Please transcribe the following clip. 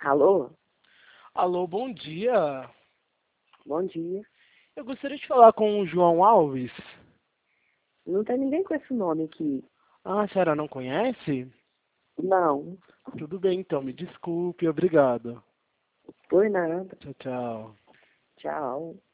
Alô? Alô, bom dia. Bom dia. Eu gostaria de falar com o João Alves. Não tem ninguém com esse nome aqui. Ah, a senhora não conhece? Não. Tudo bem, então, me desculpe, obrigado. Por nada. Tchau, tchau. Tchau.